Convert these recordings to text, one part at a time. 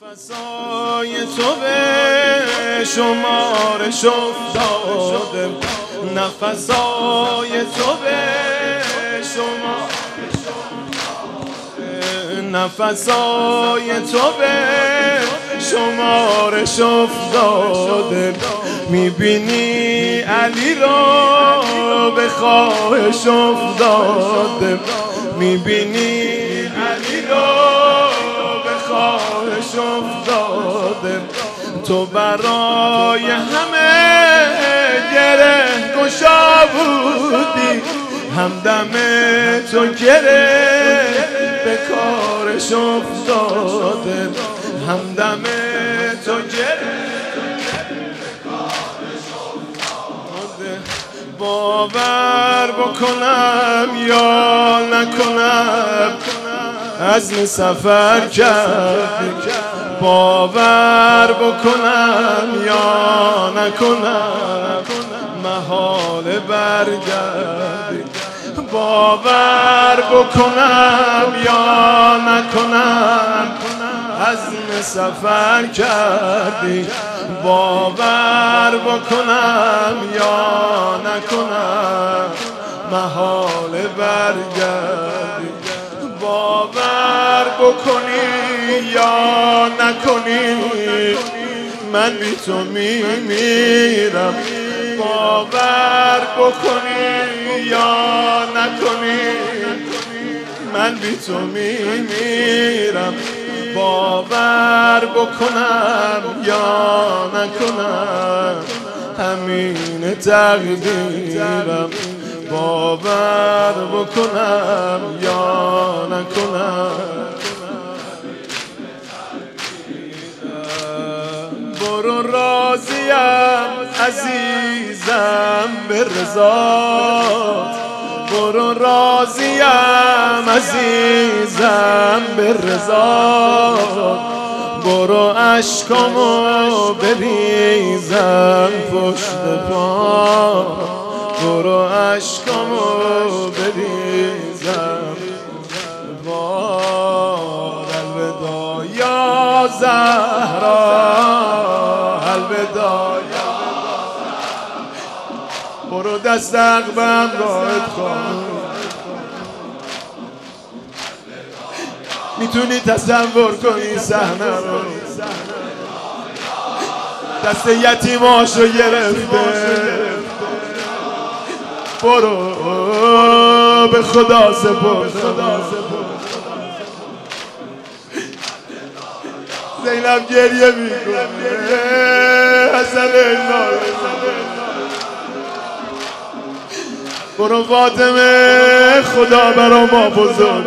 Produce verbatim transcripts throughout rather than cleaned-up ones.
نفسای تو به شمارش افتاده، نفسای تو به شمارش افتاده، نفسای تو به شمارش افتاده. میبینی علی را به خواهش افتاده، میبینی علی را خواهش افتاده. تو برای همه گره گشا بودی، همدم تو گره به کارش افتاده، همدم تو گره به کارش افتاده. باور بکنم یا نکنم عزم سفر کردی، باور بکنم یا نکنم محال برگردی، باور بکنم یا نکنم عزم سفر کردی، باور بکنم یا نکنم محال برگردی. باور بکنی یا نکنی من بی تو میمیرم، باور بکنی یا نکنی من بی تو میمیرم، باور بکنم یا نکنم همین تقدیرم، باور بکنم یا نکنم. برو راضیم عزیزم به رضات، برو راضیم عزیزم به رضات، برو اشکامو بریزم پشت پا، برو اشکامو بریزم بار. الوداع یا زهرا، الوداع یا زهرا، برو دست عقبم راحت کن. میتونی تصور کنی صحنه رو، دست یتیماشو گرفته، برو به خدا سپر. زینب گریه میکنه، حسن اینا برو فاطمه خدا برا ما بزرگ.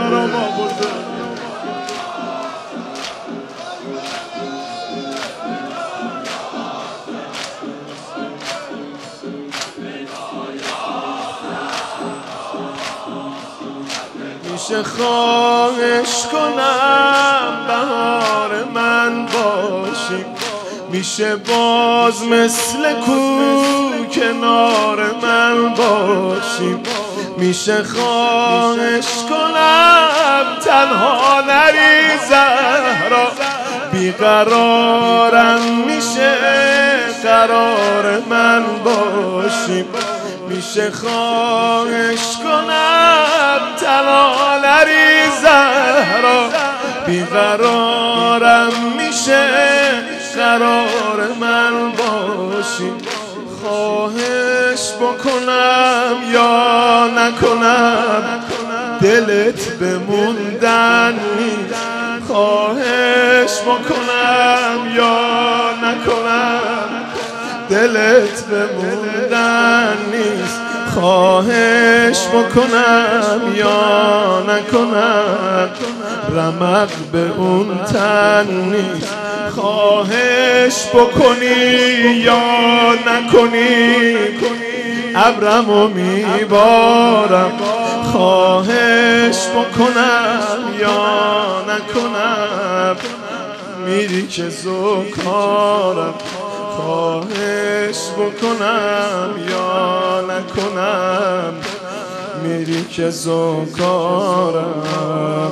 میشه خواهش کنم بهار من باشی، میشه باز مثل کو کنار من باشی، میشه خواهش کنم تنها نری زهرا، بیقرارم میشه قرار من باشی، میشه خواهش کنم تنها نری زهرا، بیقرارم میشه قرار من باشی. خواهش بکنم یا نکنم دلت بموندن نیست، خواهش بکنم یا نکنم دلت بموندن نیست، خواهش بکنم یا نکنم رمق به اون تن نیست، خواهش بکنی یا نکنی ابرمو میبارم، خواهش بکنم یا نکنم میری که زوکارم، خواهش بکنم یا نکنم میری که زوکارم.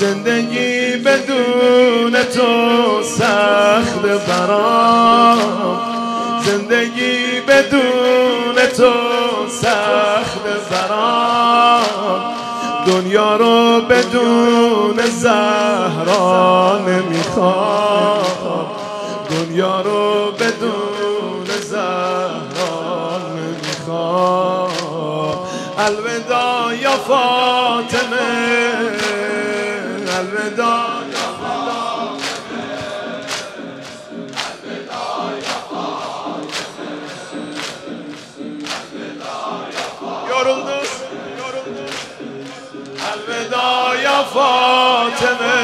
زندگی بدون تو سخت برام، زندگی بدون تو سخت برام، دنیا رو بدون زهرا نمیخوام، دنیا رو بدون زهرا نمیخوام. الوداع یا فاطمه، الوداع یا فاطمه، الوداع یا فاطمه، الوداع یا فاطمه. Yoruldu, yoruldu. Elveda ya Fatıma.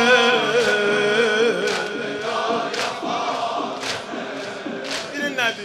Dinledi.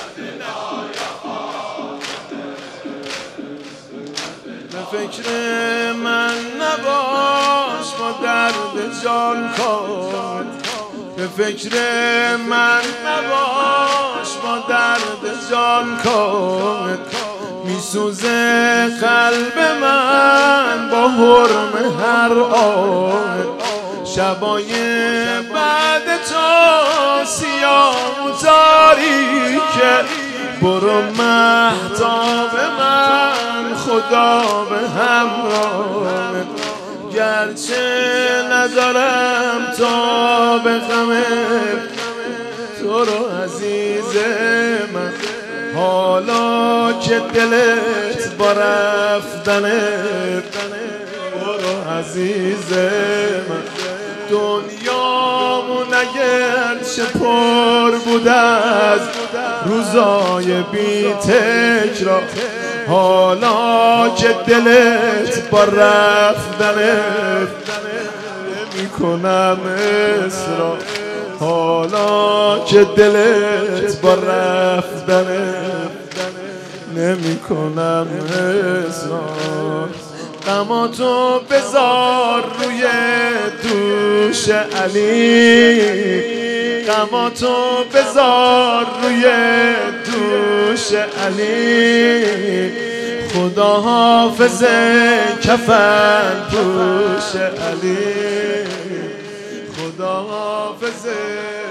به فکر من نباش با درد جان کن، به فکر من نباش با درد جان کن. میسوزه قلب من با حرم هر آن، شبای بعد تو سیاه و تاریکه. برو مهتاب من خدا به همراه، گرچه ندارم تا به غم تو رو عزیز من. حالا که دلت با رفتنت، برو عزیز من. دنیامون اگرچه پر بود از روزای بی تکرار، حالا که دلت با رفتنت نمی کنم اصرار، حالا که دلت با رفتنت نمی کنم اصرار. غماتو بذار روی دوش علی، غماتو بذار روی دوش علی. خدا حافظ کفن پوش علی، خدا حافظ